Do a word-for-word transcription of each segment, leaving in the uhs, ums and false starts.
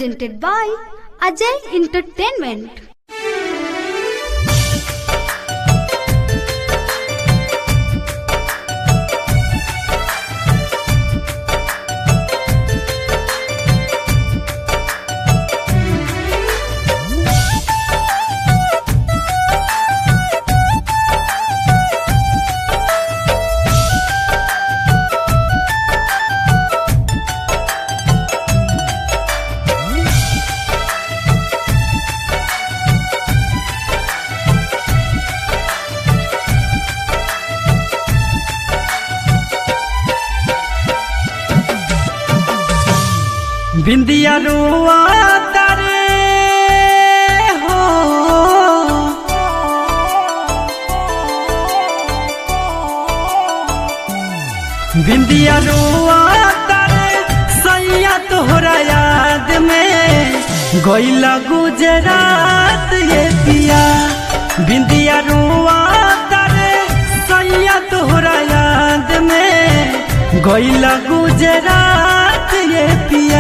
presented by Ajay Entertainment. बिंदिया रुआ तारे हो बिंदिया रुआ तारे सैया तोहरा याद में गइला गुजरात ये पिया। बिंदिया रुआ तारे सैया तोहरा याद में गइला गुजरात ये पिया।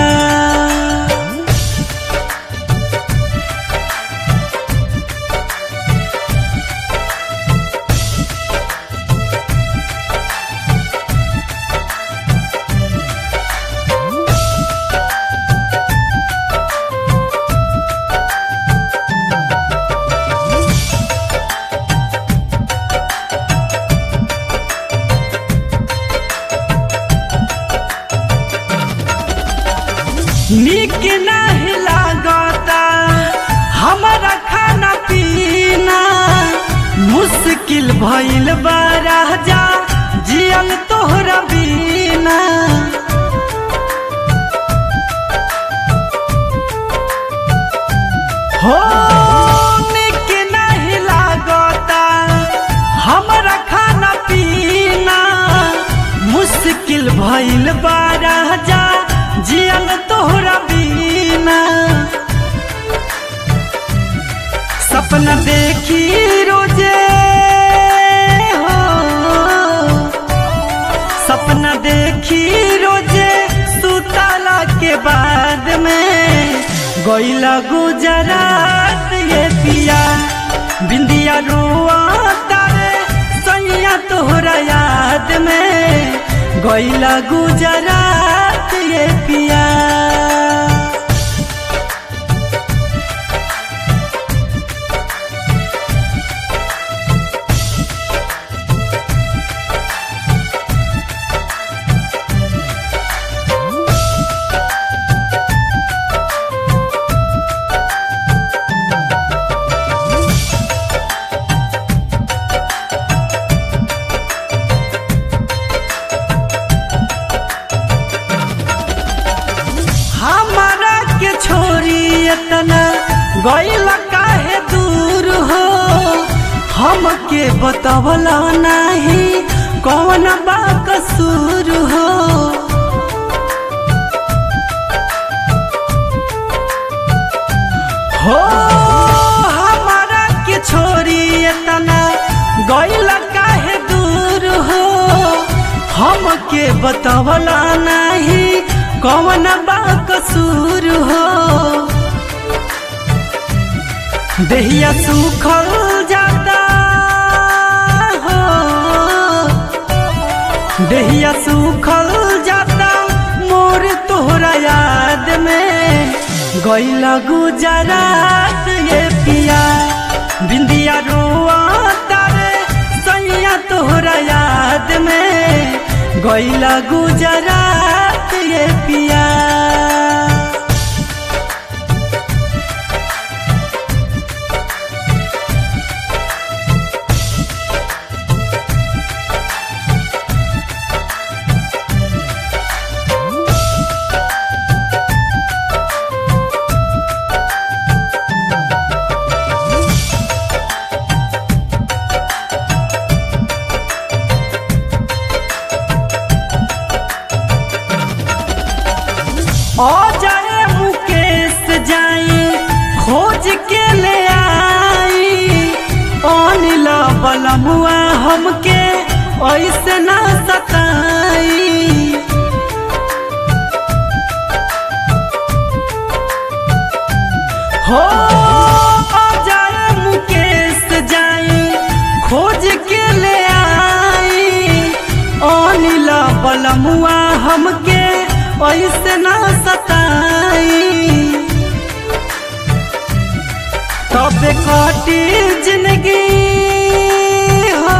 नीक नहीं लागता हमारा खाना पीना, मुश्किल भइल बा राजा जियल तोहरा बिना। हो नीक नहीं लागता हमारा खाना पीना, मुश्किल भइल बा राजा जियल तोहरा बिना। सपना देखी रोजे हो सपना देखी रोजे सुतला के बाद में गइला गुजरात ये पिया। बिंदिया रुआ तारे सैया तोहरा याद में गइला गुजरात ये पिया। गइला काहे दूर हो हमके बतावला नहीं कौन बा कसूर हो। हो हमारा के छोरी इतना गइला काहे दूर हो हमके बतावला नहीं कौन बा कसूर हो। देहिया सुखल जाता हो देहिया सुखल जाता मोर तोहरा याद में गइला गुजरात ये पिया। बिंदिया रुआ तारे सैया तोहरा याद में गइला गुजरात ये पिया। जाए मुकेश जाई खोज के ले आई अनिला बलमुआ हमके ऐसे ना सताई। हो जाए मुकेश जाई खोज के ले आई अनिल बलमुआ हमके ऐसे ना सताई तब काटी जिंदगी हो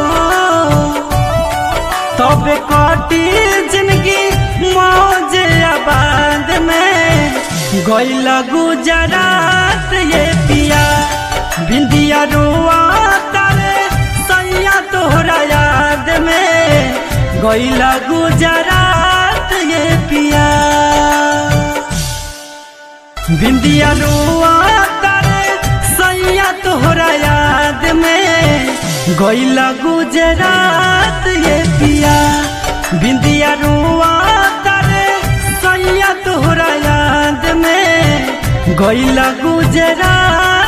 तब काटी जिंदगी मौज आबाद में गइल गुजरात ये पिया बिंदिया रुआ तारे सैया तोहरा याद में गइल गुजरात ये पिया बिंदिया रुआ तोहरा याद में गइल गुजरात ये पिया बिंदिया रुआ तारे सैया तोहरा याद में गइल गुजरात।